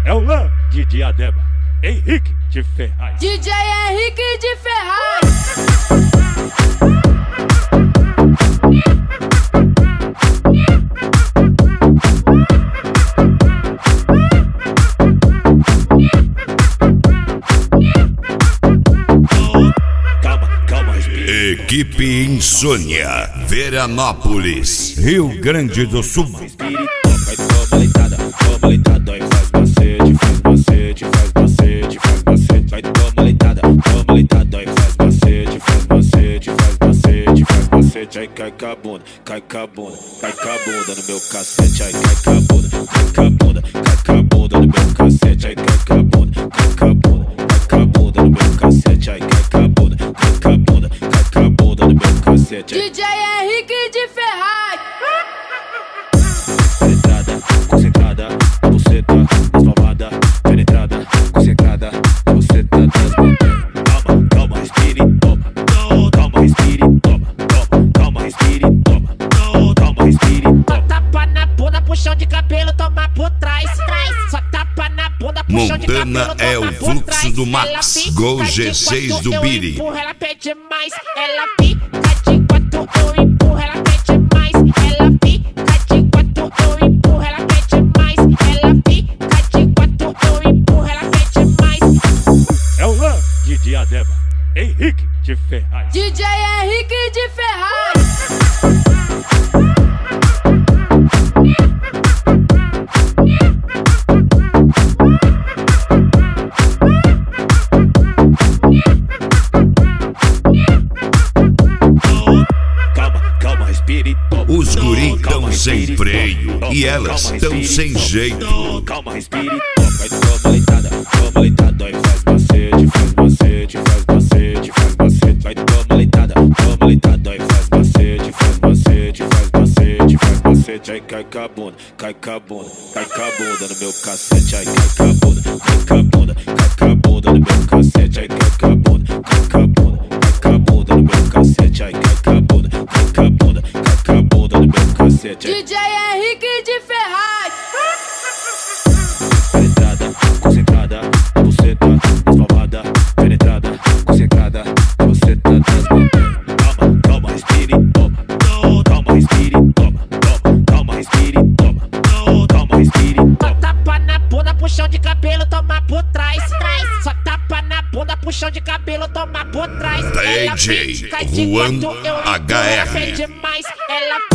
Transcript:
É o Lã de Diadema, Henrique de Ferraz. DJ Henrique de Ferraz. Equipe Insônia, Veranópolis, Rio Grande do Sul. Vai toma leitada, e faz macete, faz macete, faz macete, faz macete. Vai toma leitada, e faz macete, faz macete, faz macete, faz macete. Aí cai com a bunda, cai com a bunda, cai com a bunda no meu cacete. Aí cai com a bunda, cai com a bunda, cai com a bunda no meu cacete. Aí cai com a bunda, cai com a bunda, cai com a bunda no meu cacete. Aí cai com a bunda, cai com a bunda, cai com a bunda no meu cacete. DJ Henrique de Ferraz. Penetrada, concentrada, a buceta transformada. Penetrada, concentrada, a buceta transformada. Calma, calma, respire e toma. Calma, respire e toma. Calma, respire e toma. Calma, respire e toma. Tapa na bunda, puxão de cabelo, toma por trás. Só tapa na bunda, puxão de cabelo, Montana toma é o por fluxo trás. do Max. Ela Gol fica de G6 quatro, do eu Biri. empurro, ela pede mais. Ela fica de quatro, eu empurro, ela pede mais. Ela fica de quatro, eu empurro, ela pede mais. Ela fica de quatro, eu empurro, ela pede mais. É o Lã de Diadema, Henrique de Ferraz. DJ Henrique de Ferraz. Calma, respire e toma. Os guris Calma, tão sem respire e freio toma. e elas Calma, tão respire sem e toma. jeito. Calma, respire e toma. Vai toma leitada, e faz macete, faz macete, faz macete, faz macete. Vai toma leitada, e faz macete, faz macete, faz macete, faz macete. Aí cai com a bunda, cai com a bunda, cai com a bunda no meu cacete. Aí cai com a bunda, cai com a bunda, cai com a bunda no meu cacete. Aí cai com a bunda, cai com a bunda, cai com a bunda no meu cacete. Aí cai com a bunda, cai com a bunda, cai com a bunda no meu cacete. DJ Henrique de Ferraz. Penetrada, concentrada, a buceta transformada. Penetrada, concentrada, a buceta transformada. Calma, respire e toma. Calma, respire e toma. Calma, respire e toma. Calma, respire e toma. Tapa na bunda, puxão de cabelo, toma por trás. Só tapa na bunda, puxão de cabelo, toma por trás. Ela DJ fica de Juan quatro, eu empurro, ela HR. pede mais. Ela